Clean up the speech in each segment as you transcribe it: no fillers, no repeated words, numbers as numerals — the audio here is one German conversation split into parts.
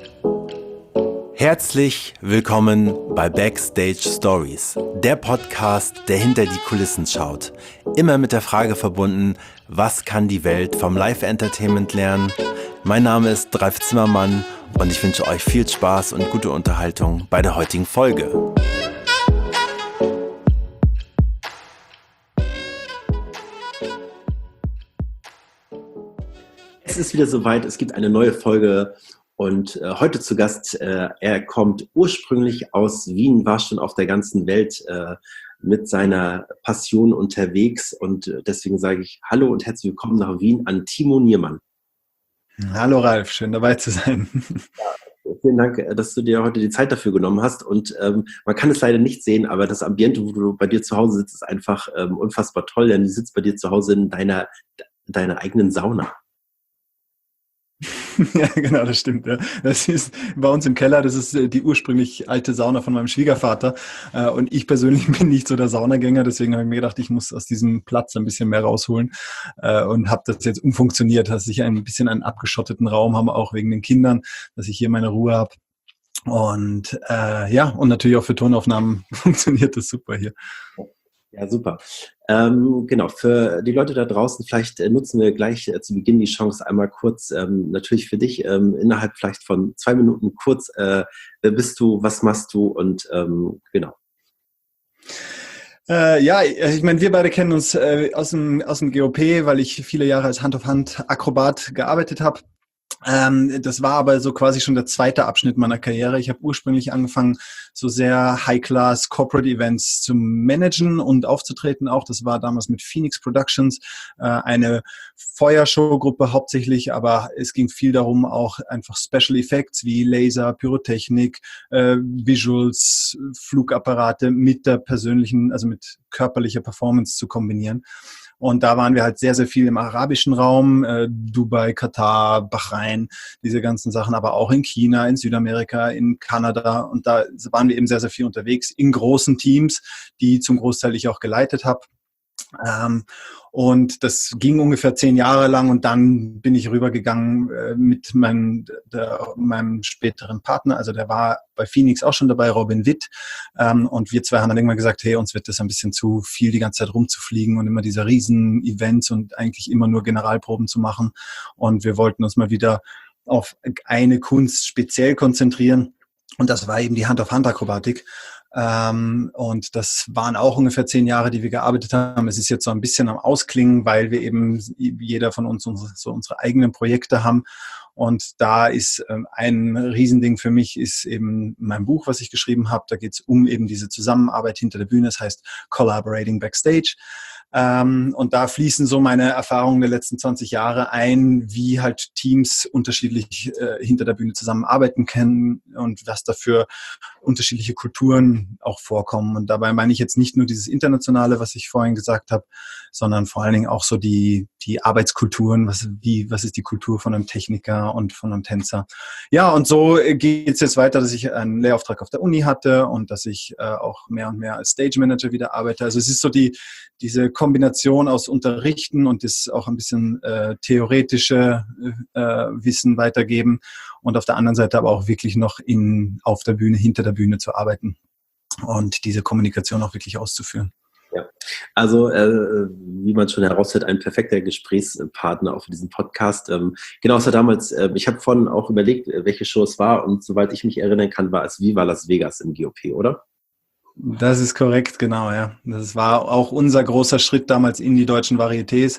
Herzlich willkommen bei Backstage Stories, der Podcast, der hinter die Kulissen schaut. Immer mit der Frage verbunden, was kann die Welt vom Live-Entertainment lernen? Mein Name ist Ralf Zimmermann und ich wünsche euch viel Spaß und gute Unterhaltung bei der heutigen Folge. Es ist wieder soweit, es gibt eine neue Folge. Und heute zu Gast, er kommt ursprünglich aus Wien, war schon auf der ganzen Welt mit seiner Passion unterwegs. Und deswegen sage ich Hallo und herzlich willkommen nach Wien an Timo Niermann. Hallo Ralf, schön dabei zu sein. Ja, vielen Dank, dass du dir heute die Zeit dafür genommen hast. Und man kann es leider nicht sehen, aber das Ambiente, wo du bei dir zu Hause sitzt, ist einfach unfassbar toll. Denn du sitzt bei dir zu Hause in deiner eigenen Sauna. Ja, genau, das stimmt. Ja. Das ist bei uns im Keller, das ist die ursprünglich alte Sauna von meinem Schwiegervater. Und ich persönlich bin nicht so der Saunagänger, deswegen habe ich mir gedacht, ich muss aus diesem Platz ein bisschen mehr rausholen und habe das jetzt umfunktioniert, dass ich ein bisschen einen abgeschotteten Raum habe, auch wegen den Kindern, dass ich hier meine Ruhe habe. Und und natürlich auch für Tonaufnahmen funktioniert das super hier. Ja, super. Genau, für die Leute da draußen, vielleicht nutzen wir gleich zu Beginn die Chance einmal kurz, natürlich für dich, innerhalb vielleicht von 2 Minuten kurz, wer bist du, was machst du und genau. Ich meine, wir beide kennen uns aus dem GOP, weil ich viele Jahre als Hand-auf-Hand-Akrobat gearbeitet habe. Das war aber so quasi schon der zweite Abschnitt meiner Karriere. Ich habe ursprünglich angefangen, so sehr High-Class Corporate Events zu managen und aufzutreten auch. Das war damals mit Phoenix Productions, eine Feuershow-Gruppe hauptsächlich, aber es ging viel darum, auch einfach Special Effects wie Laser, Pyrotechnik, Visuals, Flugapparate mit der persönlichen, also mit körperlicher Performance zu kombinieren. Und da waren wir halt sehr, sehr viel im arabischen Raum, Dubai, Katar, Bahrain, diese ganzen Sachen, aber auch in China, in Südamerika, in Kanada. Und da waren wir eben sehr, sehr viel unterwegs in großen Teams, die zum Großteil ich auch geleitet habe. Und das ging ungefähr 10 Jahre lang und dann bin ich rübergegangen mit meinem späteren Partner, also der war bei Phoenix auch schon dabei, Robin Witt, und wir zwei haben dann irgendwann gesagt, hey, uns wird das ein bisschen zu viel, die ganze Zeit rumzufliegen und immer diese riesen Events und eigentlich immer nur Generalproben zu machen und wir wollten uns mal wieder auf eine Kunst speziell konzentrieren und das war eben die Hand-auf-Hand-Akrobatik. Und das waren auch ungefähr 10 Jahre, die wir gearbeitet haben. Es ist jetzt so ein bisschen am Ausklingen, weil wir eben jeder von uns unsere eigenen Projekte haben. Und da ist ein Riesending für mich ist eben mein Buch, was ich geschrieben habe. Da geht es um eben diese Zusammenarbeit hinter der Bühne. Das heißt Collaborating Backstage. Und da fließen so meine Erfahrungen der letzten 20 Jahre ein, wie halt Teams unterschiedlich hinter der Bühne zusammenarbeiten können und was dafür unterschiedliche Kulturen auch vorkommen. Und dabei meine ich jetzt nicht nur dieses Internationale, was ich vorhin gesagt habe, sondern vor allen Dingen auch so die Arbeitskulturen, was ist die Kultur von einem Techniker und von einem Tänzer. Ja, und so geht es jetzt weiter, dass ich einen Lehrauftrag auf der Uni hatte und dass ich auch mehr und mehr als Stage Manager wieder arbeite. Also es ist so diese Kombination aus Unterrichten und das auch ein bisschen theoretische Wissen weitergeben und auf der anderen Seite aber auch wirklich noch auf der Bühne, hinter der Bühne zu arbeiten und diese Kommunikation auch wirklich auszuführen. Ja, also wie man schon heraushört, ein perfekter Gesprächspartner auch für diesen Podcast. Genau, es war damals, ich habe vorhin auch überlegt, welche Show es war und soweit ich mich erinnern kann, war es Viva Las Vegas im GOP, oder? Das ist korrekt, genau, ja. Das war auch unser großer Schritt damals in die deutschen Varietés.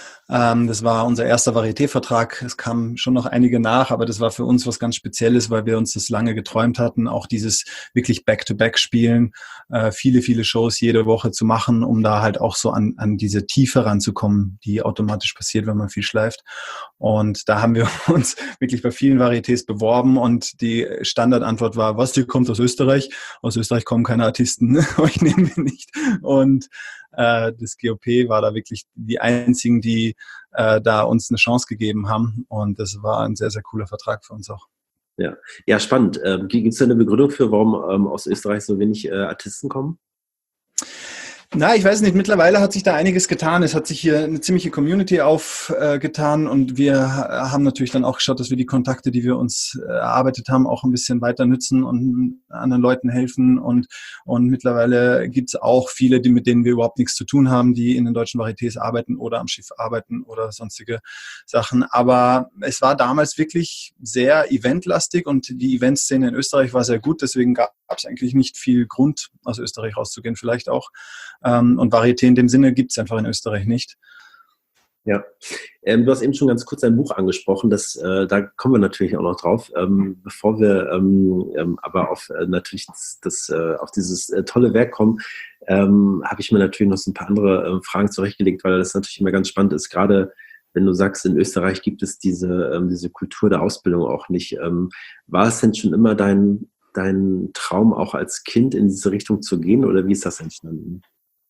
Das war unser erster Varieté-Vertrag. Es kamen schon noch einige nach, aber das war für uns was ganz Spezielles, weil wir uns das lange geträumt hatten, auch dieses wirklich Back-to-Back-Spielen, viele, viele Shows jede Woche zu machen, um da halt auch so an diese Tiefe ranzukommen, die automatisch passiert, wenn man viel schleift. Und da haben wir uns wirklich bei vielen Varietés beworben und die Standardantwort war, was, die kommt aus Österreich? Aus Österreich kommen keine Artisten, euch nehmen wir nicht. Und das GOP war da wirklich die einzigen, die da uns eine Chance gegeben haben. Und das war ein sehr, sehr cooler Vertrag für uns auch. Ja, spannend. Gibt es da eine Begründung für, warum aus Österreich so wenig Artisten kommen? Na, ich weiß nicht, mittlerweile hat sich da einiges getan. Es hat sich hier eine ziemliche Community aufgetan und wir haben natürlich dann auch geschaut, dass wir die Kontakte, die wir uns erarbeitet haben, auch ein bisschen weiter nützen und anderen Leuten helfen. Und mittlerweile gibt es auch viele, mit denen wir überhaupt nichts zu tun haben, die in den deutschen Varietés arbeiten oder am Schiff arbeiten oder sonstige Sachen. Aber es war damals wirklich sehr eventlastig und die Eventszene in Österreich war sehr gut. Deswegen gab es eigentlich nicht viel Grund, aus Österreich rauszugehen, vielleicht auch. Und Varieté in dem Sinne gibt es einfach in Österreich nicht. Ja, du hast eben schon ganz kurz ein Buch angesprochen, da kommen wir natürlich auch noch drauf. Bevor wir aber auf natürlich auf dieses tolle Werk kommen, habe ich mir natürlich noch so ein paar andere Fragen zurechtgelegt, weil das natürlich immer ganz spannend ist, gerade wenn du sagst, in Österreich gibt es diese Kultur der Ausbildung auch nicht. War es denn schon immer dein Traum, auch als Kind in diese Richtung zu gehen, oder wie ist das entstanden?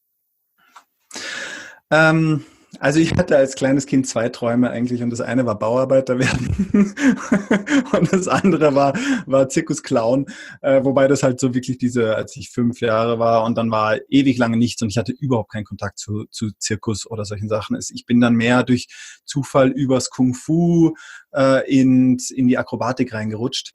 Also ich hatte als kleines Kind 2 Träume eigentlich und das eine war Bauarbeiter werden und das andere war Zirkusclown, wobei das halt so wirklich als ich 5 Jahre war und dann war ewig lange nichts und ich hatte überhaupt keinen Kontakt zu Zirkus oder solchen Sachen. Ich bin dann mehr durch Zufall übers Kung Fu in die Akrobatik reingerutscht.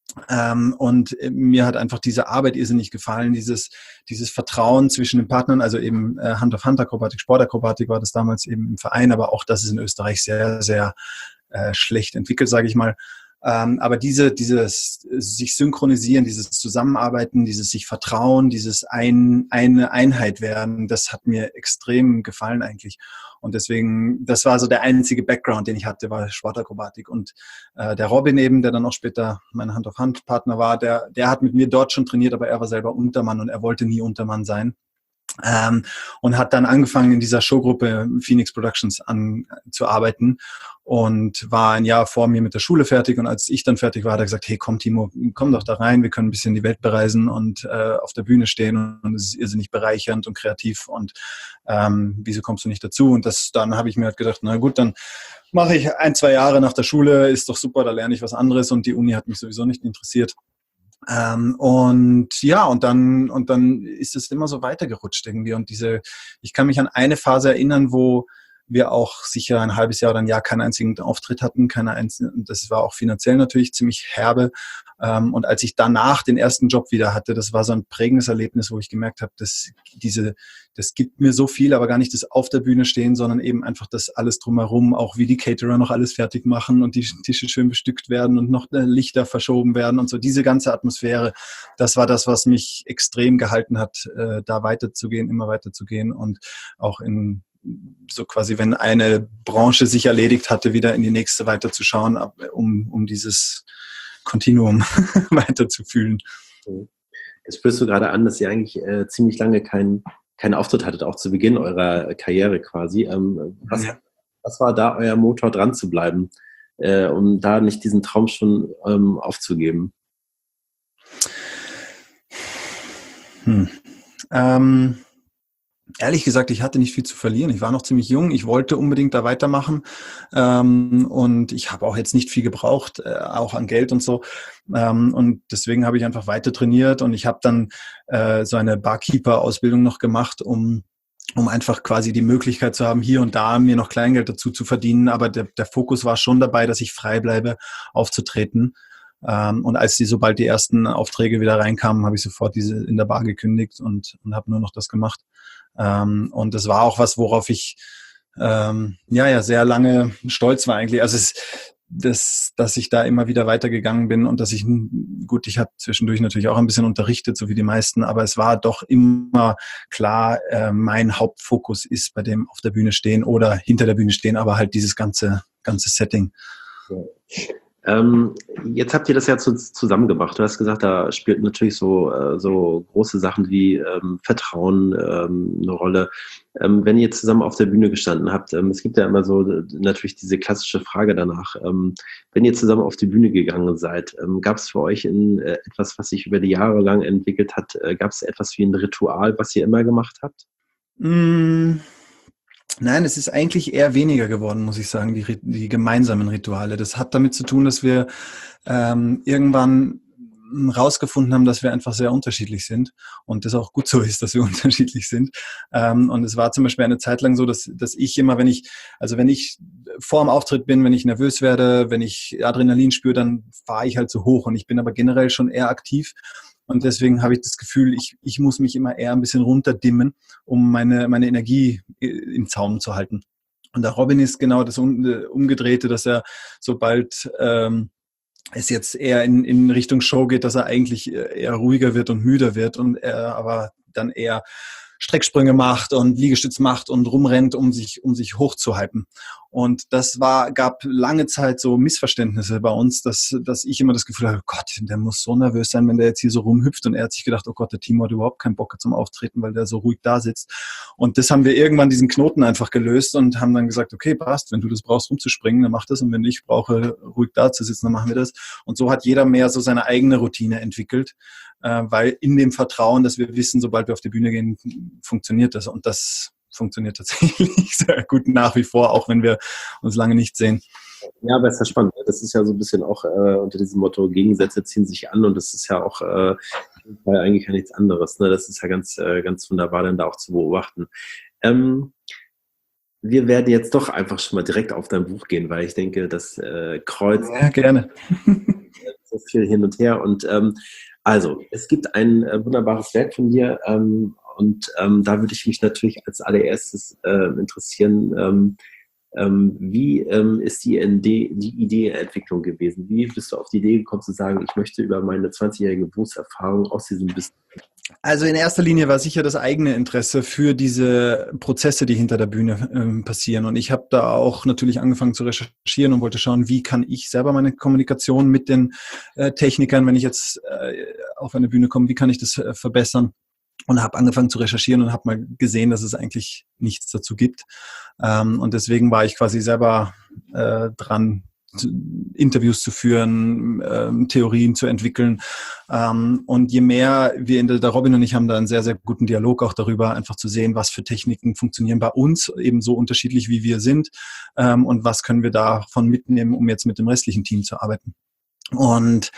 Und mir hat einfach diese Arbeit irrsinnig gefallen, dieses Vertrauen zwischen den Partnern, also eben Hand-auf-Hand-Akrobatik, Sportakrobatik war das damals eben im Verein, aber auch das ist in Österreich sehr, sehr schlecht entwickelt, sage ich mal. Aber dieses sich synchronisieren, dieses Zusammenarbeiten, dieses sich vertrauen, dieses eine Einheit werden, das hat mir extrem gefallen eigentlich. Und deswegen, das war so der einzige Background, den ich hatte, war Sportakrobatik. Und der Robin eben, der dann auch später mein Hand-auf-Hand-Partner war, der hat mit mir dort schon trainiert, aber er war selber Untermann und er wollte nie Untermann sein. Und hat dann angefangen, in dieser Showgruppe Phoenix Productions zu arbeiten und war ein Jahr vor mir mit der Schule fertig. Und als ich dann fertig war, hat er gesagt, hey, komm Timo, komm doch da rein, wir können ein bisschen die Welt bereisen und auf der Bühne stehen und es ist irrsinnig bereichernd und kreativ und wieso kommst du nicht dazu? Und dann habe ich mir halt gedacht, na gut, dann mache ich 1-2 Jahre nach der Schule, ist doch super, da lerne ich was anderes und die Uni hat mich sowieso nicht interessiert. Und dann ist es immer so weitergerutscht irgendwie und ich kann mich an eine Phase erinnern, wo wir auch sicher ein halbes Jahr oder ein Jahr keinen einzigen Auftritt hatten, das war auch finanziell natürlich ziemlich herbe. Und als ich danach den ersten Job wieder hatte, das war so ein prägendes Erlebnis, wo ich gemerkt habe, das gibt mir so viel, aber gar nicht das auf der Bühne stehen, sondern eben einfach das alles drumherum, auch wie die Caterer noch alles fertig machen und die Tische schön bestückt werden und noch Lichter verschoben werden und so. Diese ganze Atmosphäre, das war das, was mich extrem gehalten hat, da weiterzugehen, immer weiterzugehen und auch so quasi, wenn eine Branche sich erledigt hatte, wieder in die nächste weiterzuschauen, um dieses Kontinuum weiterzufühlen. Jetzt spürst du gerade an, dass ihr eigentlich ziemlich lange keinen Auftritt hattet, auch zu Beginn eurer Karriere quasi. Was war da euer Motor, dran zu bleiben, um da nicht diesen Traum schon aufzugeben? Ehrlich gesagt, ich hatte nicht viel zu verlieren. Ich war noch ziemlich jung. Ich wollte unbedingt da weitermachen. Und ich habe auch jetzt nicht viel gebraucht, auch an Geld und so. Und deswegen habe ich einfach weiter trainiert. Und ich habe dann so eine Barkeeper-Ausbildung noch gemacht, um einfach quasi die Möglichkeit zu haben, hier und da mir noch Kleingeld dazu zu verdienen. Aber der Fokus war schon dabei, dass ich frei bleibe, aufzutreten. Und sobald die ersten Aufträge wieder reinkamen, habe ich sofort diese in der Bar gekündigt und habe nur noch das gemacht. Und das war auch was, worauf ich sehr lange stolz war eigentlich. Also dass ich da immer wieder weitergegangen bin und ich habe zwischendurch natürlich auch ein bisschen unterrichtet, so wie die meisten, aber es war doch immer klar, mein Hauptfokus ist bei dem auf der Bühne stehen oder hinter der Bühne stehen, aber halt dieses ganze Setting. Jetzt habt ihr das ja zusammengebracht. Du hast gesagt, da spielt natürlich so große Sachen wie Vertrauen eine Rolle. Wenn ihr zusammen auf der Bühne gestanden habt, es gibt ja immer so natürlich diese klassische Frage danach. Wenn ihr zusammen auf die Bühne gegangen seid, gab es für euch etwas, was sich über die Jahre lang entwickelt hat? Gab es etwas wie ein Ritual, was ihr immer gemacht habt? Nein, es ist eigentlich eher weniger geworden, muss ich sagen, die gemeinsamen Rituale. Das hat damit zu tun, dass wir irgendwann rausgefunden haben, dass wir einfach sehr unterschiedlich sind und das auch gut so ist, dass wir unterschiedlich sind. Und es war zum Beispiel eine Zeit lang so, dass ich immer, wenn ich vor dem Auftritt bin, wenn ich nervös werde, wenn ich Adrenalin spüre, dann fahre ich halt so hoch und ich bin aber generell schon eher aktiv. Und deswegen habe ich das Gefühl, ich muss mich immer eher ein bisschen runterdimmen, um meine Energie im Zaum zu halten. Und der Robin ist genau das Umgedrehte, dass er, sobald es jetzt eher in Richtung Show geht, dass er eigentlich eher ruhiger wird und müder wird und er aber dann eher Strecksprünge macht und Liegestütz macht und rumrennt, um sich hochzuhypen. Und das gab lange Zeit so Missverständnisse bei uns, dass ich immer das Gefühl habe, Gott, der muss so nervös sein, wenn der jetzt hier so rumhüpft. Und er hat sich gedacht, oh Gott, der Timo hat überhaupt keinen Bock zum Auftreten, weil der so ruhig da sitzt. Und das haben wir irgendwann diesen Knoten einfach gelöst und haben dann gesagt, okay, passt, wenn du das brauchst, rumzuspringen, dann mach das. Und wenn ich brauche, ruhig da zu sitzen, dann machen wir das. Und so hat jeder mehr so seine eigene Routine entwickelt, weil in dem Vertrauen, dass wir wissen, sobald wir auf die Bühne gehen, funktioniert das. Und das funktioniert tatsächlich sehr gut nach wie vor, auch wenn wir uns lange nicht sehen. Ja, aber es ist ja spannend. Das ist ja so ein bisschen auch unter diesem Motto, Gegensätze ziehen sich an und das ist ja auch eigentlich ja nichts anderes. Ne? Das ist ja ganz wunderbar, dann da auch zu beobachten. Wir werden jetzt doch einfach schon mal direkt auf dein Buch gehen, weil ich denke, das Kreuz... Ja, gerne. So viel hin und her und also, es gibt ein wunderbares Werk von dir und da würde ich mich natürlich als allererstes interessieren, wie ist die Ideenentwicklung gewesen? Wie bist du auf die Idee gekommen zu sagen, ich möchte über meine 20-jährige Berufserfahrung aus diesem Business? Also in erster Linie war sicher das eigene Interesse für diese Prozesse, die hinter der Bühne passieren. Und ich habe da auch natürlich angefangen zu recherchieren und wollte schauen, wie kann ich selber meine Kommunikation mit den Technikern, wenn ich jetzt auf eine Bühne komme, wie kann ich das verbessern? Und habe angefangen zu recherchieren und habe mal gesehen, dass es eigentlich nichts dazu gibt. Und deswegen war ich quasi selber dran, Interviews zu führen, Theorien zu entwickeln. Und je mehr der Robin und ich haben da einen sehr, sehr guten Dialog auch darüber, einfach zu sehen, was für Techniken funktionieren bei uns, eben so unterschiedlich wie wir sind, und was können wir davon mitnehmen, um jetzt mit dem restlichen Team zu arbeiten. Und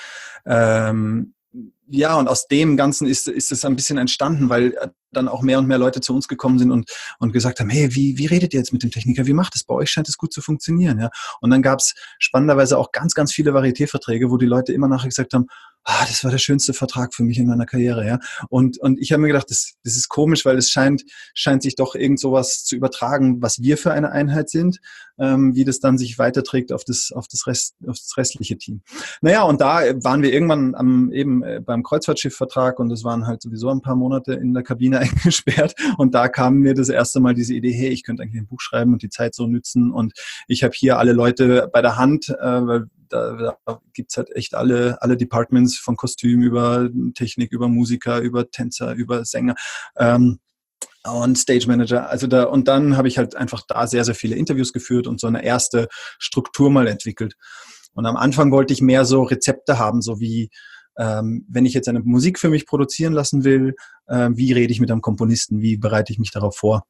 ja, und aus dem Ganzen ist es ein bisschen entstanden, weil dann auch mehr und mehr Leute zu uns gekommen sind und gesagt haben, hey, wie redet ihr jetzt mit dem Techniker? Wie macht es? Bei euch scheint es gut zu funktionieren. Ja? Und dann gab es spannenderweise auch ganz, ganz viele Varieté-Verträge, wo die Leute immer nachher gesagt haben, das war der schönste Vertrag für mich in meiner Karriere. Ja? Und ich habe mir gedacht, das ist komisch, weil es scheint sich doch irgend sowas zu übertragen, was wir für eine Einheit sind, wie das dann sich weiterträgt auf das restliche Team. Naja, und da waren wir irgendwann beim Kreuzfahrtschiffvertrag und das waren halt sowieso ein paar Monate in der Kabine eingesperrt und da kam mir das erste Mal diese Idee, hey, ich könnte eigentlich ein Buch schreiben und die Zeit so nützen und ich habe hier alle Leute bei der Hand, weil da gibt's halt echt alle Departments von Kostüm über Technik, über Musiker, über Tänzer, über Sänger und Stage Manager. Und dann habe ich halt einfach da sehr, sehr viele Interviews geführt und so eine erste Struktur mal entwickelt. Und am Anfang wollte ich mehr so Rezepte haben, so wie wenn ich jetzt eine Musik für mich produzieren lassen will, wie rede ich mit einem Komponisten, wie bereite ich mich darauf vor?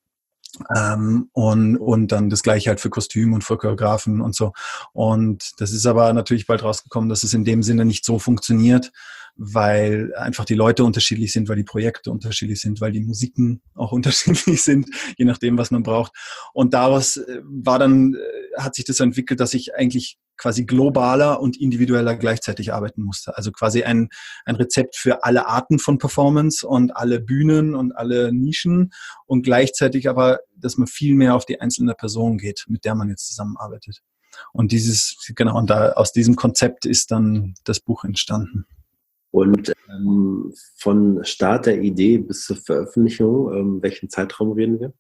Und dann das Gleiche halt für Kostüm und für Choreografen und so. Und das ist aber natürlich bald rausgekommen, dass es in dem Sinne nicht so funktioniert, weil einfach die Leute unterschiedlich sind, weil die Projekte unterschiedlich sind, weil die Musiken auch unterschiedlich sind, je nachdem, was man braucht. Und daraus hat sich das entwickelt, dass ich eigentlich quasi globaler und individueller gleichzeitig arbeiten musste. Also quasi ein Rezept für alle Arten von Performance und alle Bühnen und alle Nischen und gleichzeitig aber, dass man viel mehr auf die einzelne Person geht, mit der man jetzt zusammenarbeitet. Und aus diesem Konzept ist dann das Buch entstanden. Und von Start der Idee bis zur Veröffentlichung, welchen Zeitraum reden wir?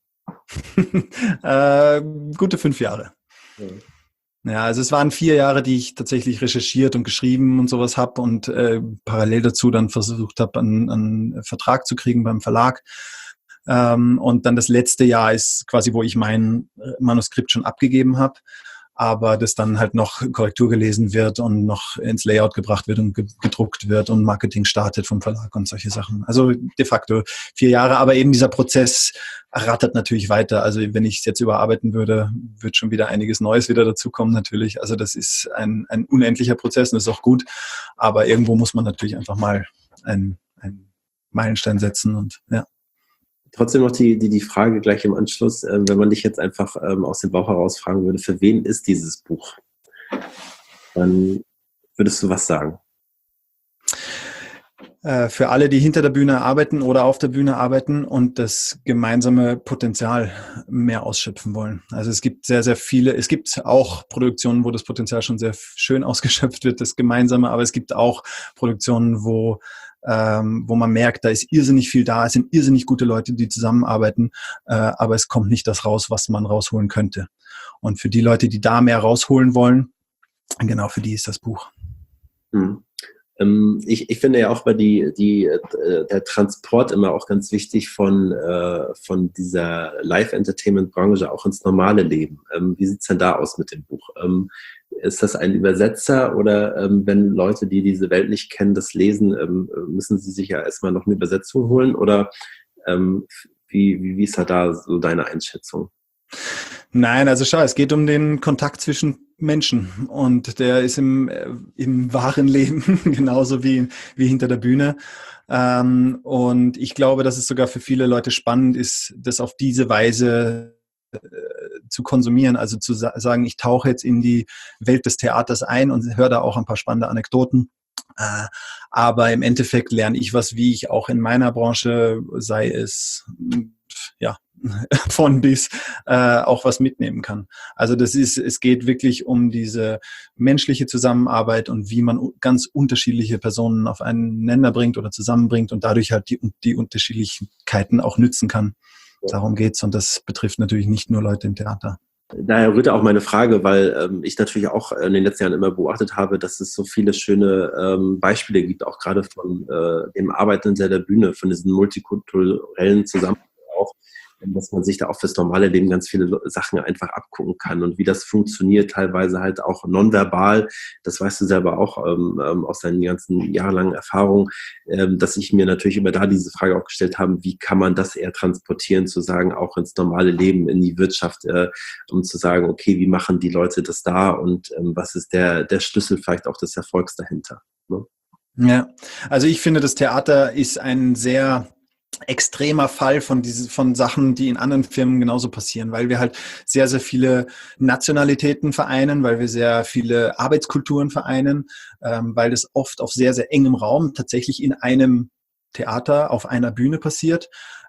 Gute 5 Jahre. Ja, also es waren 4 Jahre, die ich tatsächlich recherchiert und geschrieben und sowas habe und parallel dazu dann versucht habe, einen Vertrag zu kriegen beim Verlag. Und dann das letzte Jahr ist quasi, wo ich mein Manuskript schon abgegeben habe. aber das dann halt noch Korrektur gelesen wird und noch ins Layout gebracht wird und gedruckt wird und Marketing startet vom Verlag und solche Sachen. Also de facto 4 Jahre, aber eben dieser Prozess rattert natürlich weiter. Also wenn ich es jetzt überarbeiten würde, wird schon wieder einiges Neues wieder dazukommen natürlich. Also das ist ein unendlicher Prozess und das ist auch gut, aber irgendwo muss man natürlich einfach mal einen Meilenstein setzen und ja. Trotzdem noch die Frage gleich im Anschluss, wenn man dich jetzt einfach aus dem Bauch heraus fragen würde, für wen ist dieses Buch? Dann würdest du was sagen? Für alle, die hinter der Bühne arbeiten oder auf der Bühne arbeiten und das gemeinsame Potenzial mehr ausschöpfen wollen. Also es gibt sehr, sehr viele, es gibt auch Produktionen, wo das Potenzial schon sehr schön ausgeschöpft wird, das Gemeinsame, aber es gibt auch Produktionen, wo man merkt, da ist irrsinnig viel da, es sind irrsinnig gute Leute, die zusammenarbeiten, aber es kommt nicht das raus, was man rausholen könnte. Und für die Leute, die da mehr rausholen wollen, genau für die ist das Buch. Mhm. Ich finde ja auch der Transport immer auch ganz wichtig von dieser Live-Entertainment-Branche auch ins normale Leben. Wie sieht's denn da aus mit dem Buch? Ist das ein Übersetzer oder wenn Leute, die diese Welt nicht kennen, das lesen, müssen sie sich ja erstmal noch eine Übersetzung holen? Oder wie ist da so deine Einschätzung? Nein, also schau, es geht um den Kontakt zwischen Menschen und der ist im wahren Leben genauso wie hinter der Bühne. Und ich glaube, dass es sogar für viele Leute spannend ist, das auf diese Weise zu konsumieren, also zu sagen, ich tauche jetzt in die Welt des Theaters ein und höre da auch ein paar spannende Anekdoten. Aber im Endeffekt lerne ich was, wie ich auch in meiner Branche, sei es ja von bis auch was mitnehmen kann. Also es geht wirklich um diese menschliche Zusammenarbeit und wie man ganz unterschiedliche Personen auf einen Nenner bringt oder zusammenbringt und dadurch halt die Unterschiedlichkeiten auch nützen kann. Darum geht's und das betrifft natürlich nicht nur Leute im Theater. Daher rührte auch meine Frage, weil ich natürlich auch in den letzten Jahren immer beobachtet habe, dass es so viele schöne Beispiele gibt, auch gerade von dem Arbeiten hinter der Bühne, von diesen multikulturellen Zusammenhängen auch, dass man sich da auch fürs normale Leben ganz viele Sachen einfach abgucken kann und wie das funktioniert, teilweise halt auch nonverbal. Das weißt du selber auch aus deinen ganzen jahrelangen Erfahrungen, dass ich mir natürlich immer da diese Frage auch gestellt habe, wie kann man das eher transportieren, zu sagen, auch ins normale Leben, in die Wirtschaft, um zu sagen, okay, wie machen die Leute das da und was ist der Schlüssel vielleicht auch des Erfolgs dahinter? Ne? Ja, also ich finde, das Theater ist ein sehr extremer Fall von Sachen, die in anderen Firmen genauso passieren, weil wir halt sehr, sehr viele Nationalitäten vereinen, weil wir sehr viele Arbeitskulturen vereinen, weil das oft auf sehr, sehr engem Raum tatsächlich in einem Theater auf einer Bühne passiert.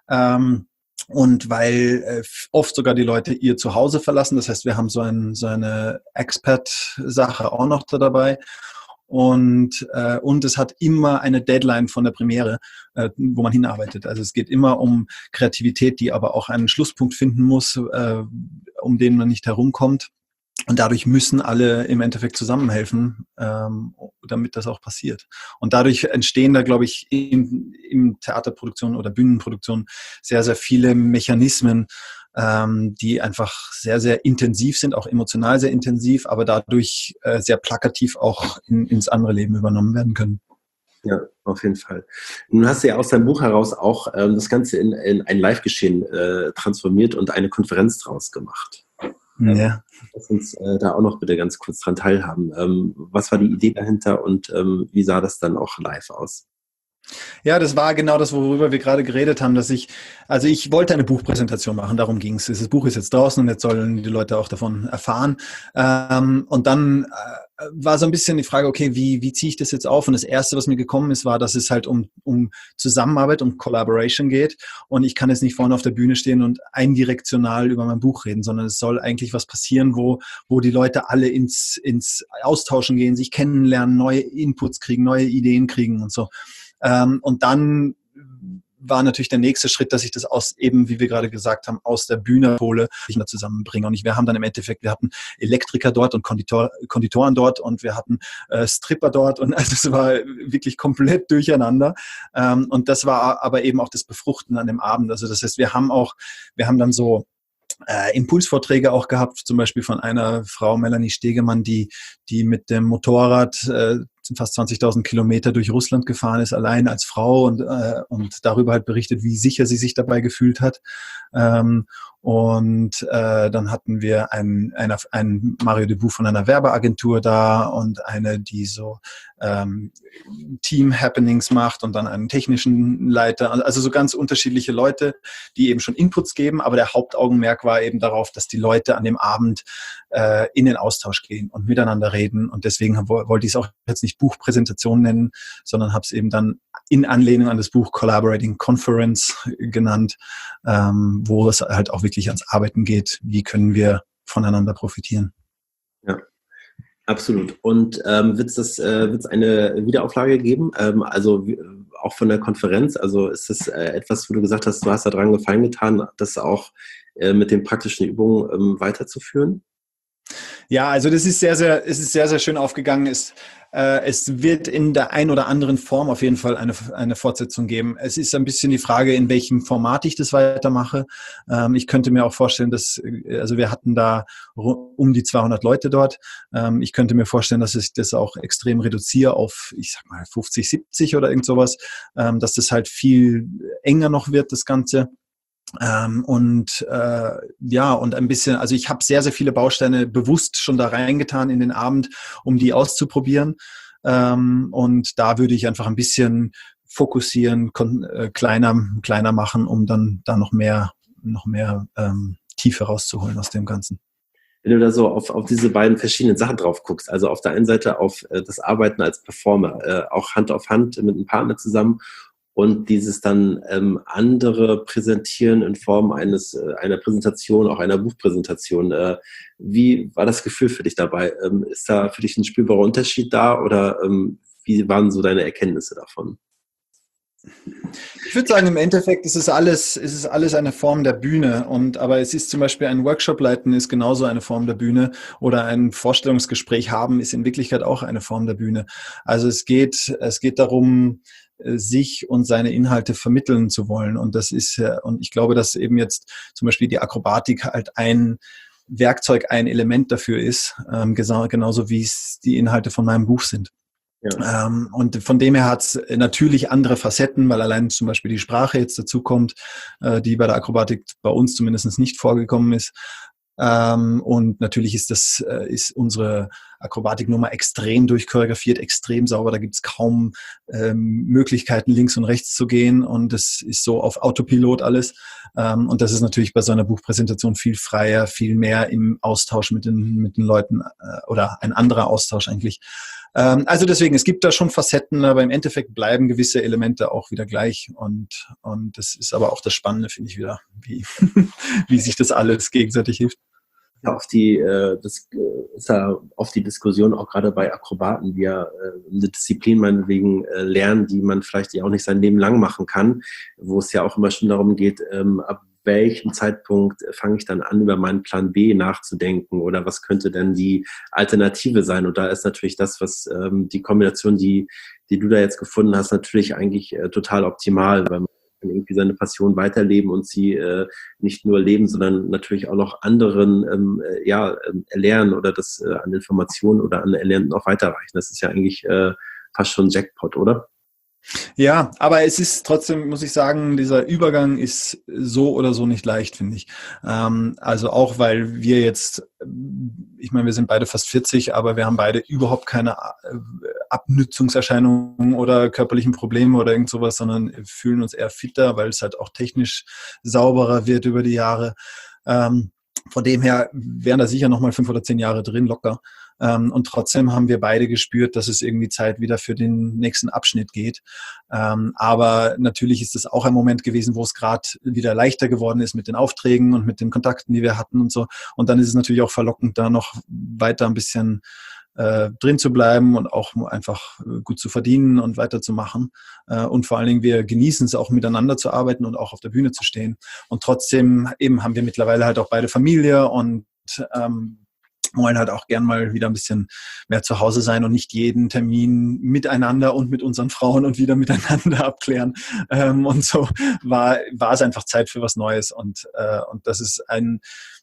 Und weil oft sogar die Leute ihr Zuhause verlassen. Das heißt, wir haben so eine Expat-Sache auch noch dabei. Und es hat immer eine Deadline von der Premiere, wo man hinarbeitet. Also es geht immer um Kreativität, die aber auch einen Schlusspunkt finden muss, um den man nicht herumkommt. Und dadurch müssen alle im Endeffekt zusammenhelfen, damit das auch passiert. Und dadurch entstehen da, glaube ich, im Theaterproduktion oder Bühnenproduktion sehr, sehr viele Mechanismen, die einfach sehr, sehr intensiv sind, auch emotional sehr intensiv, aber dadurch sehr plakativ auch ins andere Leben übernommen werden können. Ja, auf jeden Fall. Nun hast du ja aus deinem Buch heraus auch das Ganze in ein Live-Geschehen transformiert und eine Konferenz draus gemacht. Ja. Lass uns da auch noch bitte ganz kurz dran teilhaben. Was war die Idee dahinter und wie sah das dann auch live aus? Ja, das war genau das, worüber wir gerade geredet haben, ich wollte eine Buchpräsentation machen, darum ging es. Das Buch ist jetzt draußen und jetzt sollen die Leute auch davon erfahren. Und dann war so ein bisschen die Frage, okay, wie ziehe ich das jetzt auf? Und das Erste, was mir gekommen ist, war, dass es halt um Zusammenarbeit, um Collaboration geht. Und ich kann jetzt nicht vorne auf der Bühne stehen und eindirektional über mein Buch reden, sondern es soll eigentlich was passieren, wo die Leute alle ins Austauschen gehen, sich kennenlernen, neue Inputs kriegen, neue Ideen kriegen und so. Und dann war natürlich der nächste Schritt, dass ich das eben, wie wir gerade gesagt haben, aus der Bühne hole, ich da zusammenbringe. Und wir haben dann im Endeffekt, wir hatten Elektriker dort und Konditoren dort und wir hatten Stripper dort und also es war wirklich komplett durcheinander. Und das war aber eben auch das Befruchten an dem Abend. Also das heißt, wir haben dann so Impulsvorträge auch gehabt, zum Beispiel von einer Frau, Melanie Stegemann, die mit dem Motorrad fast 20.000 Kilometer durch Russland gefahren ist, allein als Frau und darüber halt berichtet, wie sicher sie sich dabei gefühlt hat. Dann hatten wir ein Mario Debut von einer Werbeagentur da und eine, die so Team-Happenings macht und dann einen technischen Leiter. Also so ganz unterschiedliche Leute, die eben schon Inputs geben, aber der Hauptaugenmerk war eben darauf, dass die Leute an dem Abend in den Austausch gehen und miteinander reden. Und deswegen wollte ich es auch jetzt nicht Buchpräsentation nennen, sondern habe es eben dann in Anlehnung an das Buch Collaborating Conference genannt, wo es halt auch wirklich ans Arbeiten geht. Wie können wir voneinander profitieren? Ja, absolut. Und wird es eine Wiederauflage geben? Auch von der Konferenz? Also ist das etwas, wo du gesagt hast, du hast daran Gefallen getan, das auch mit den praktischen Übungen weiterzuführen? Ja, also das ist sehr, sehr schön aufgegangen. Es wird in der ein oder anderen Form auf jeden Fall eine Fortsetzung geben. Es ist ein bisschen die Frage, in welchem Format ich das weitermache. Ich könnte mir auch vorstellen, also wir hatten da um die 200 Leute dort. Ich könnte mir vorstellen, dass ich das auch extrem reduziere auf, ich sag mal, 50, 70 oder irgend sowas, dass das halt viel enger noch wird, das Ganze. Und ein bisschen, also ich habe sehr, sehr viele Bausteine bewusst schon da reingetan in den Abend, um die auszuprobieren. Und da würde ich einfach ein bisschen fokussieren, kleiner machen, um dann da noch mehr Tiefe rauszuholen aus dem Ganzen. Wenn du da so auf diese beiden verschiedenen Sachen drauf guckst, also auf der einen Seite auf das Arbeiten als Performer, auch Hand auf Hand mit einem Partner zusammen, und dieses dann andere präsentieren in Form einer Präsentation, auch einer Buchpräsentation. Wie war das Gefühl für dich dabei? Ist da für dich ein spürbarer Unterschied da oder wie waren so deine Erkenntnisse davon? Ich würde sagen, im Endeffekt ist es alles eine Form der Bühne. Aber es ist zum Beispiel ein Workshop leiten ist genauso eine Form der Bühne oder ein Vorstellungsgespräch haben ist in Wirklichkeit auch eine Form der Bühne. Also es geht darum, sich und seine Inhalte vermitteln zu wollen. Und ich glaube, dass eben jetzt zum Beispiel die Akrobatik halt ein Werkzeug, ein Element dafür ist, genauso wie es die Inhalte von meinem Buch sind. Ja. Und von dem her hat es natürlich andere Facetten, weil allein zum Beispiel die Sprache jetzt dazu kommt, die bei der Akrobatik bei uns zumindest nicht vorgekommen ist. Und natürlich ist unsere Akrobatiknummer extrem durchchoreografiert, extrem sauber. Da gibt es kaum Möglichkeiten, links und rechts zu gehen. Und das ist so auf Autopilot alles. Und das ist natürlich bei so einer Buchpräsentation viel freier, viel mehr im Austausch mit den Leuten oder ein anderer Austausch eigentlich. Also deswegen, es gibt da schon Facetten, aber im Endeffekt bleiben gewisse Elemente auch wieder gleich. Und das ist aber auch das Spannende, finde ich wieder, wie sich das alles gegenseitig hilft. Ja, auf die Diskussion auch gerade bei Akrobaten, die ja eine Disziplin meinetwegen lernen, die man vielleicht ja auch nicht sein Leben lang machen kann, wo es ja auch immer schon darum geht, ab welchem Zeitpunkt fange ich dann an, über meinen Plan B nachzudenken oder was könnte denn die Alternative sein? Und da ist natürlich das, was die Kombination, die du da jetzt gefunden hast, natürlich eigentlich total optimal, weil man kann irgendwie seine Passion weiterleben und sie nicht nur leben, sondern natürlich auch noch anderen erlernen oder das an Informationen oder an Erlernten auch weiterreichen. Das ist ja eigentlich fast schon Jackpot, oder? Ja, aber es ist trotzdem, muss ich sagen, dieser Übergang ist so oder so nicht leicht, finde ich. Also auch, weil wir jetzt, ich meine, wir sind beide fast 40, aber wir haben beide überhaupt keine Abnützungserscheinungen oder körperlichen Probleme oder irgend sowas, sondern fühlen uns eher fitter, weil es halt auch technisch sauberer wird über die Jahre. Von dem her wären da sicher nochmal 5 oder 10 Jahre drin, locker. Und trotzdem haben wir beide gespürt, dass es irgendwie Zeit wieder für den nächsten Abschnitt geht. Aber natürlich ist es auch ein Moment gewesen, wo es gerade wieder leichter geworden ist mit den Aufträgen und mit den Kontakten, die wir hatten und so. Und dann ist es natürlich auch verlockend, da noch weiter ein bisschen drin zu bleiben und auch einfach gut zu verdienen und weiterzumachen. Und vor allen Dingen, wir genießen es auch miteinander zu arbeiten und auch auf der Bühne zu stehen. Und trotzdem eben haben wir mittlerweile halt auch beide Familie und wollen halt auch gern mal wieder ein bisschen mehr zu Hause sein und nicht jeden Termin miteinander und mit unseren Frauen und wieder miteinander abklären. Und so war es einfach Zeit für was Neues. Und das ist ein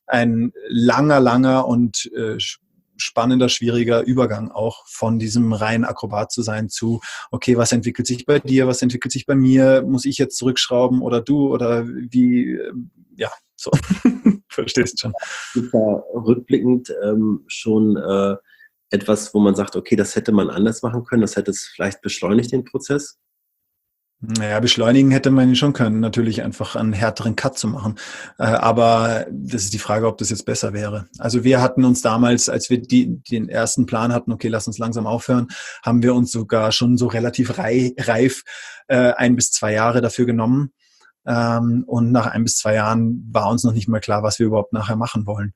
langer und spannender, schwieriger Übergang auch von diesem reinen Akrobat zu sein zu, okay, was entwickelt sich bei dir, was entwickelt sich bei mir, muss ich jetzt zurückschrauben oder du oder wie, ja, so. Verstehst schon. Ist da rückblickend schon etwas, wo man sagt, okay, das hätte man anders machen können, das hätte es vielleicht beschleunigt, den Prozess? Naja, beschleunigen hätte man ihn schon können, natürlich einfach einen härteren Cut zu machen. Aber das ist die Frage, ob das jetzt besser wäre. Also wir hatten uns damals, als wir den ersten Plan hatten, okay, lass uns langsam aufhören, haben wir uns sogar schon so relativ reif 1 bis 2 Jahre dafür genommen. Und nach 1 bis 2 Jahren war uns noch nicht mal klar, was wir überhaupt nachher machen wollen.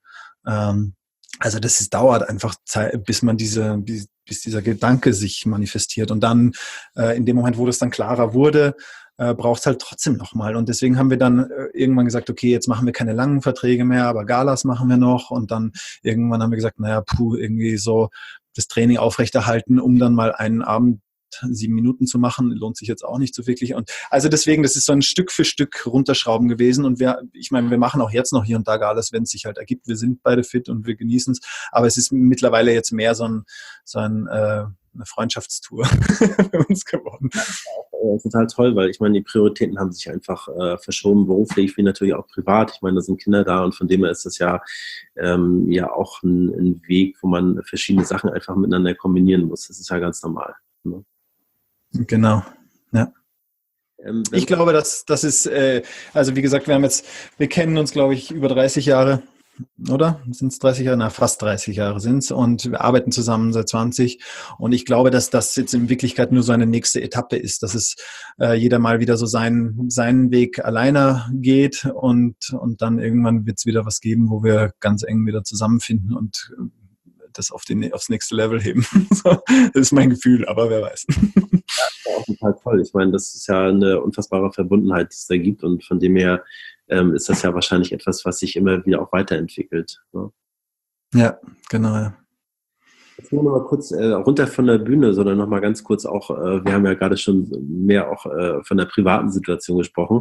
Also dauert einfach Zeit, bis dieser Gedanke sich manifestiert. Und dann in dem Moment, wo das dann klarer wurde, braucht es halt trotzdem nochmal. Und deswegen haben wir dann irgendwann gesagt, okay, jetzt machen wir keine langen Verträge mehr, aber Galas machen wir noch. Und dann irgendwann haben wir gesagt, naja, irgendwie so das Training aufrechterhalten, um dann mal einen Abend 7 Minuten zu machen, lohnt sich jetzt auch nicht so wirklich. Und also deswegen, das ist so ein Stück für Stück runterschrauben gewesen. Und wir machen auch jetzt noch hier und da alles, wenn es sich halt ergibt. Wir sind beide fit und wir genießen es. Aber es ist mittlerweile jetzt mehr so eine Freundschaftstour für uns geworden. Total toll, weil ich meine, die Prioritäten haben sich einfach verschoben, beruflich wie natürlich auch privat. Ich meine, da sind Kinder da und von dem her ist das ja auch ein Weg, wo man verschiedene Sachen einfach miteinander kombinieren muss. Das ist ja ganz normal. Ne? Genau, ja. Ich glaube, das ist, also wie gesagt, wir kennen uns, glaube ich, über 30 Jahre, oder? Sind es 30 Jahre? Na, fast 30 Jahre sind es und wir arbeiten zusammen seit 20 und ich glaube, dass das jetzt in Wirklichkeit nur so eine nächste Etappe ist, dass es jeder mal wieder so seinen Weg alleine geht und dann irgendwann wird es wieder was geben, wo wir ganz eng wieder zusammenfinden und das aufs nächste Level heben. Das ist mein Gefühl, aber wer weiß. Ja, das war auch total toll. Ich meine, das ist ja eine unfassbare Verbundenheit, die es da gibt und von dem her ist das ja wahrscheinlich etwas, was sich immer wieder auch weiterentwickelt. Ne? Ja, genau. Ja. Jetzt nur noch mal kurz runter von der Bühne, sondern noch mal ganz kurz auch, wir haben ja gerade schon mehr auch von der privaten Situation gesprochen.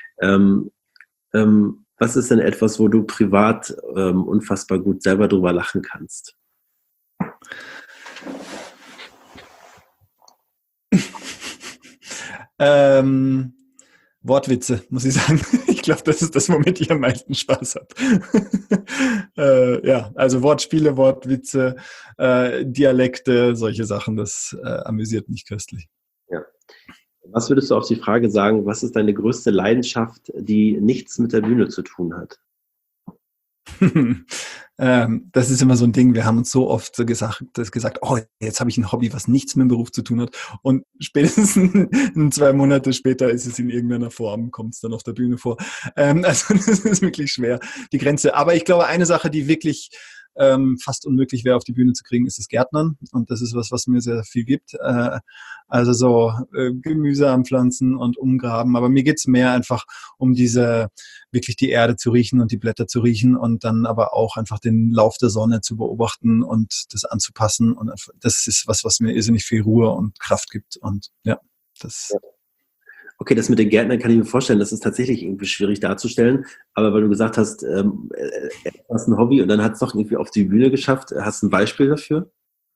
Was ist denn etwas, wo du privat unfassbar gut selber drüber lachen kannst? Wortwitze, muss ich sagen. Ich glaube, das ist das, womit ich am meisten Spaß habe. Ja, also Wortspiele, Wortwitze, Dialekte, solche Sachen, das amüsiert mich köstlich. Ja. Was würdest du auf die Frage sagen, was ist deine größte Leidenschaft, die nichts mit der Bühne zu tun hat? Das ist immer so ein Ding, wir haben uns so oft so gesagt, oh, jetzt habe ich ein Hobby, was nichts mit dem Beruf zu tun hat und spätestens 2 Monate später ist es in irgendeiner Form, kommt es dann auf der Bühne vor. Also das ist wirklich schwer, die Grenze. Aber ich glaube, eine Sache, die wirklich fast unmöglich wäre, auf die Bühne zu kriegen, ist das Gärtnern. Und das ist was mir sehr viel gibt. Also so Gemüse anpflanzen und umgraben. Aber mir geht's mehr einfach um wirklich die Erde zu riechen und die Blätter zu riechen und dann aber auch einfach den Lauf der Sonne zu beobachten und das anzupassen. Und das ist was mir irrsinnig viel Ruhe und Kraft gibt. Und ja, das... Ja. Okay, das mit den Gärtnern kann ich mir vorstellen, das ist tatsächlich irgendwie schwierig darzustellen, aber weil du gesagt hast, du hast ein Hobby und dann hat es doch irgendwie auf die Bühne geschafft, hast du ein Beispiel dafür?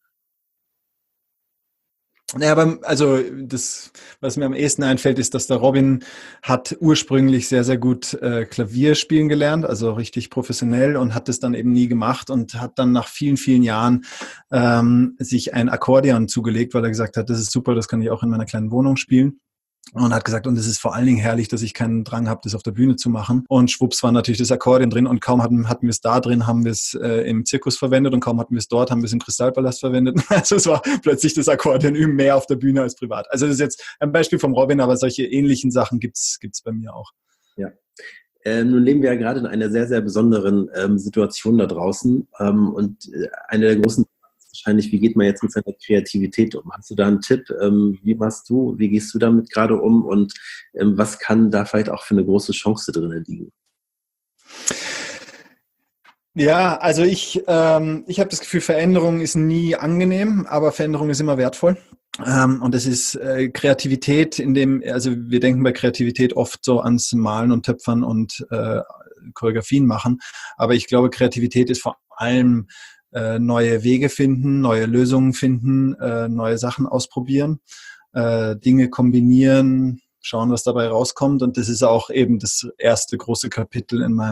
Naja, aber also das, was mir am ehesten einfällt, ist, dass der Robin hat ursprünglich sehr, sehr gut Klavier spielen gelernt, also richtig professionell und hat es dann eben nie gemacht und hat dann nach vielen, vielen Jahren sich ein Akkordeon zugelegt, weil er gesagt hat, das ist super, das kann ich auch in meiner kleinen Wohnung spielen. Und hat gesagt, und es ist vor allen Dingen herrlich, dass ich keinen Drang habe, das auf der Bühne zu machen. Und schwupps war natürlich das Akkordeon drin und kaum hatten wir es da drin, haben wir es im Zirkus verwendet und kaum hatten wir es dort, haben wir es im Kristallpalast verwendet. Also es war plötzlich das Akkordeon mehr auf der Bühne als privat. Also das ist jetzt ein Beispiel vom Robin, aber solche ähnlichen Sachen gibt's bei mir auch. Ja. Nun leben wir ja gerade in einer sehr, sehr besonderen Situation da draußen und eine der großen wahrscheinlich, wie geht man jetzt mit seiner Kreativität um? Hast du da einen Tipp? Wie gehst du damit gerade um und was kann da vielleicht auch für eine große Chance drin liegen? Ja, also ich habe das Gefühl, Veränderung ist nie angenehm, aber Veränderung ist immer wertvoll. Und es ist Kreativität, also wir denken bei Kreativität oft so ans Malen und Töpfern und Choreografien machen. Aber ich glaube, Kreativität ist vor allem neue Wege finden, neue Lösungen finden, neue Sachen ausprobieren, Dinge kombinieren, schauen, was dabei rauskommt. Und das ist auch eben das erste große Kapitel in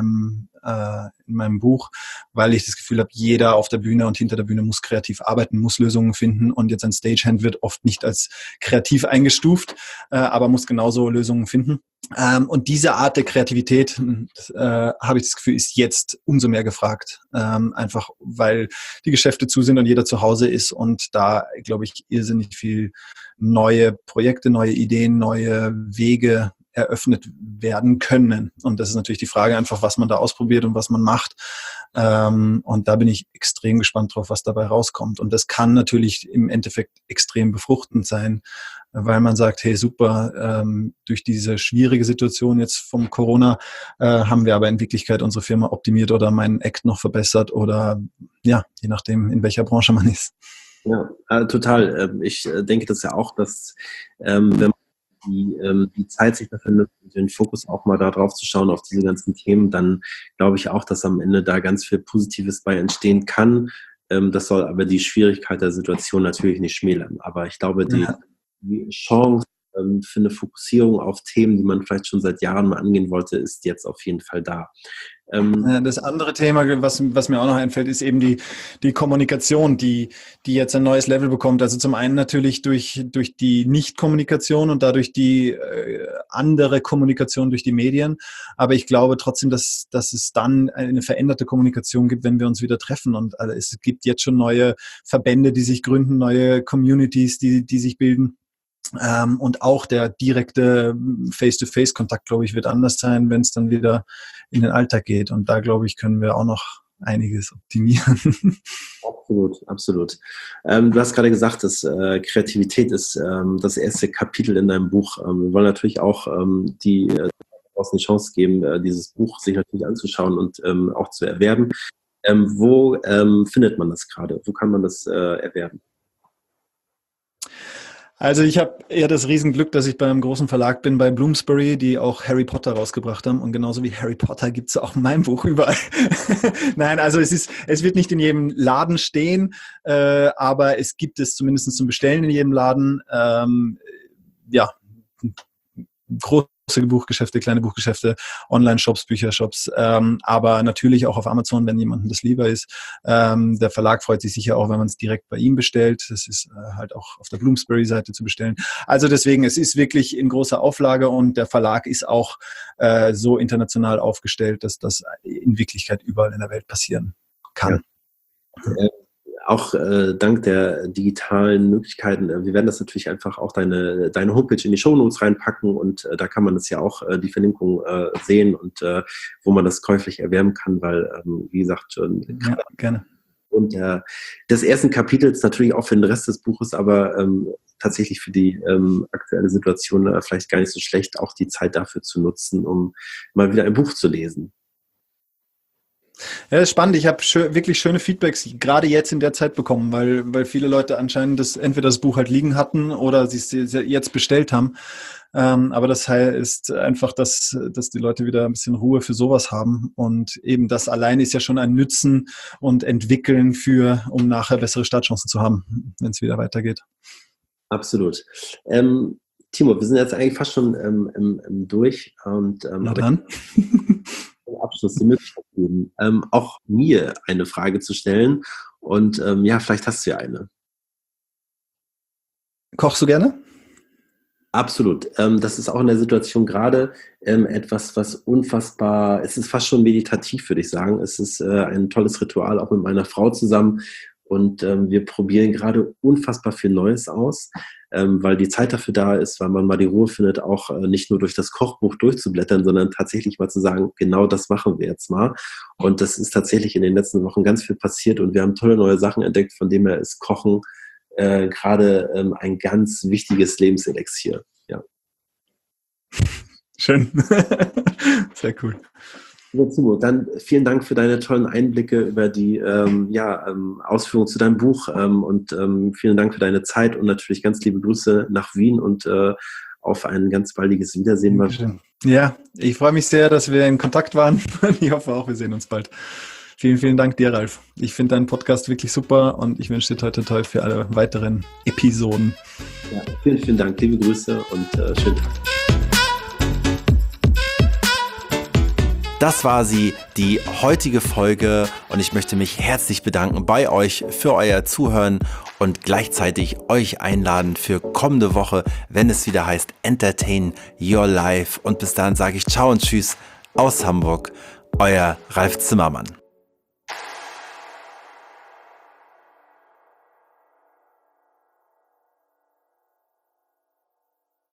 meinem Buch, weil ich das Gefühl habe, jeder auf der Bühne und hinter der Bühne muss kreativ arbeiten, muss Lösungen finden. Und jetzt ein Stagehand wird oft nicht als kreativ eingestuft, aber muss genauso Lösungen finden. Und diese Art der Kreativität, habe ich das Gefühl, ist jetzt umso mehr gefragt. Einfach weil die Geschäfte zu sind und jeder zu Hause ist und da, glaube ich, irrsinnig viel neue Projekte, neue Ideen, neue Wege eröffnet werden können. Und das ist natürlich die Frage einfach, was man da ausprobiert und was man macht. Und da bin ich extrem gespannt drauf, was dabei rauskommt. Und das kann natürlich im Endeffekt extrem befruchtend sein, weil man sagt, hey super, durch diese schwierige Situation jetzt vom Corona haben wir aber in Wirklichkeit unsere Firma optimiert oder meinen Act noch verbessert oder ja, je nachdem, in welcher Branche man ist. Ja, total. Ich denke das ja auch, dass wenn man die Zeit sich dafür nimmt, den Fokus auch mal da drauf zu schauen, auf diese ganzen Themen, dann glaube ich auch, dass am Ende da ganz viel Positives bei entstehen kann. Das soll aber die Schwierigkeit der Situation natürlich nicht schmälern. Aber ich glaube, die Chance für eine Fokussierung auf Themen, die man vielleicht schon seit Jahren mal angehen wollte, ist jetzt auf jeden Fall da. Das andere Thema, was mir auch noch einfällt, ist eben die Kommunikation, die jetzt ein neues Level bekommt. Also zum einen natürlich durch die Nicht-Kommunikation und dadurch die andere Kommunikation durch die Medien. Aber ich glaube trotzdem, dass es dann eine veränderte Kommunikation gibt, wenn wir uns wieder treffen. Und es gibt jetzt schon neue Verbände, die sich gründen, neue Communities, die sich bilden. Und auch der direkte Face-to-Face-Kontakt, glaube ich, wird anders sein, wenn es dann wieder in den Alltag geht. Und da, glaube ich, können wir auch noch einiges optimieren. Absolut, absolut. Du hast gerade gesagt, dass Kreativität ist das erste Kapitel in deinem Buch. Wir wollen natürlich auch die eine Chance geben, dieses Buch sich natürlich anzuschauen und auch zu erwerben. Wo findet man das gerade? Wo kann man das erwerben? Also ich habe eher das Riesenglück, dass ich bei einem großen Verlag bin, bei Bloomsbury, die auch Harry Potter rausgebracht haben. Und genauso wie Harry Potter gibt's auch mein Buch überall. Nein, also es wird nicht in jedem Laden stehen, aber es gibt es zumindest zum Bestellen in jedem Laden. Ja, große Buchgeschäfte, kleine Buchgeschäfte, Online-Shops, Büchershops, aber natürlich auch auf Amazon, wenn jemandem das lieber ist. Der Verlag freut sich sicher auch, wenn man es direkt bei ihm bestellt. Das ist halt auch auf der Bloomsbury-Seite zu bestellen. Also deswegen, es ist wirklich in großer Auflage und der Verlag ist auch so international aufgestellt, dass das in Wirklichkeit überall in der Welt passieren kann. Ja. Auch dank der digitalen Möglichkeiten, wir werden das natürlich einfach auch deine Homepage in die Shownotes reinpacken und da kann man das ja auch, die Verlinkung sehen und wo man das käuflich erwerben kann, weil, wie gesagt, ja, gerne. Und des ersten Kapitels natürlich auch für den Rest des Buches, aber tatsächlich für die aktuelle Situation vielleicht gar nicht so schlecht, auch die Zeit dafür zu nutzen, um mal wieder ein Buch zu lesen. Ja, das ist spannend. Ich habe wirklich schöne Feedbacks gerade jetzt in der Zeit bekommen, weil viele Leute anscheinend entweder das Buch halt liegen hatten oder sie es jetzt bestellt haben. Aber das heißt einfach, dass die Leute wieder ein bisschen Ruhe für sowas haben. Und eben das allein ist ja schon ein Nützen und Entwickeln um nachher bessere Startchancen zu haben, wenn es wieder weitergeht. Absolut. Timo, wir sind jetzt eigentlich fast schon durch. Und, Na dann. Abschluss die Möglichkeit geben, auch mir eine Frage zu stellen. Und ja, vielleicht hast du ja eine. Kochst du gerne? Absolut. Das ist auch in der Situation gerade etwas, was unfassbar, es ist fast schon meditativ, würde ich sagen. Es ist ein tolles Ritual, auch mit meiner Frau zusammen. Und wir probieren gerade unfassbar viel Neues aus, weil die Zeit dafür da ist, weil man mal die Ruhe findet, auch nicht nur durch das Kochbuch durchzublättern, sondern tatsächlich mal zu sagen, genau das machen wir jetzt mal. Und das ist tatsächlich in den letzten Wochen ganz viel passiert und wir haben tolle neue Sachen entdeckt, von dem her ist Kochen gerade ein ganz wichtiges Lebenselixier. Ja. Schön. Sehr cool. Lieber Timo, dann vielen Dank für deine tollen Einblicke über die Ausführungen zu deinem Buch und vielen Dank für deine Zeit und natürlich ganz liebe Grüße nach Wien und auf ein ganz baldiges Wiedersehen. Ja, ich freue mich sehr, dass wir in Kontakt waren. Ich hoffe auch, wir sehen uns bald. Vielen, vielen Dank dir, Ralf. Ich finde deinen Podcast wirklich super und ich wünsche dir toi toi toi für alle weiteren Episoden. Ja, vielen, vielen Dank. Liebe Grüße und schönen Tag. Das war sie, die heutige Folge und ich möchte mich herzlich bedanken bei euch für euer Zuhören und gleichzeitig euch einladen für kommende Woche, wenn es wieder heißt Entertain Your Life. Und bis dahin sage ich Ciao und Tschüss aus Hamburg, euer Ralf Zimmermann.